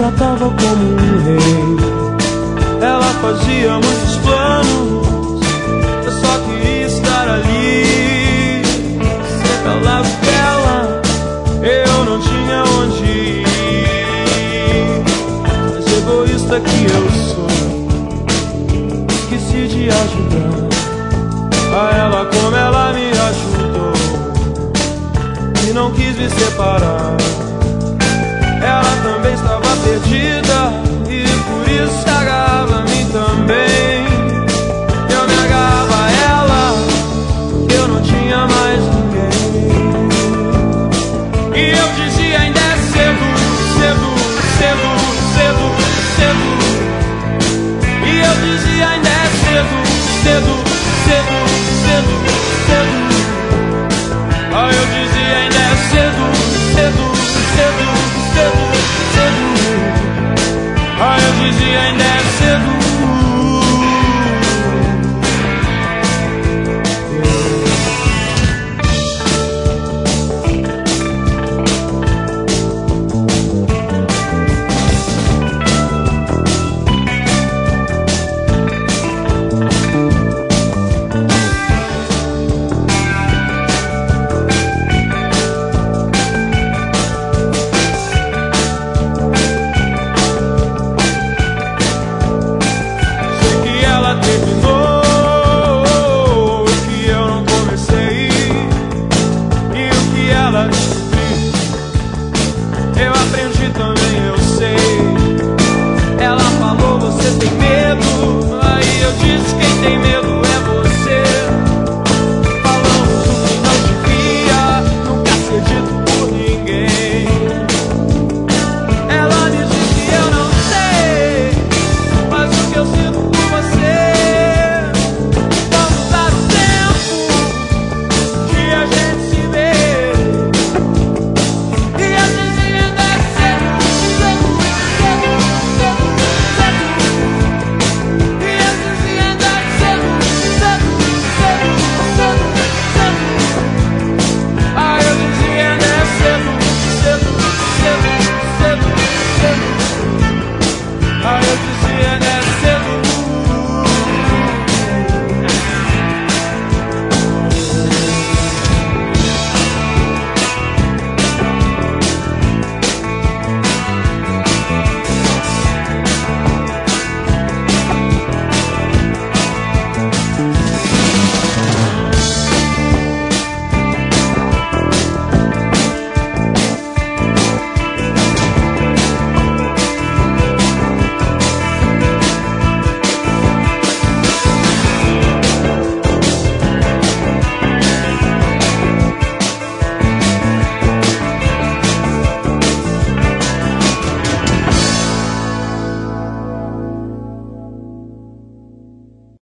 tratava como um rei. Ela fazia muitos planos, eu só queria estar ali. Sempre ao lado dela, eu não tinha onde ir. Mas egoísta que eu sou, esqueci de ajudar a ela como ela me ajudou, e não quis me separar. Ela também estava perdida, e por isso se agarrou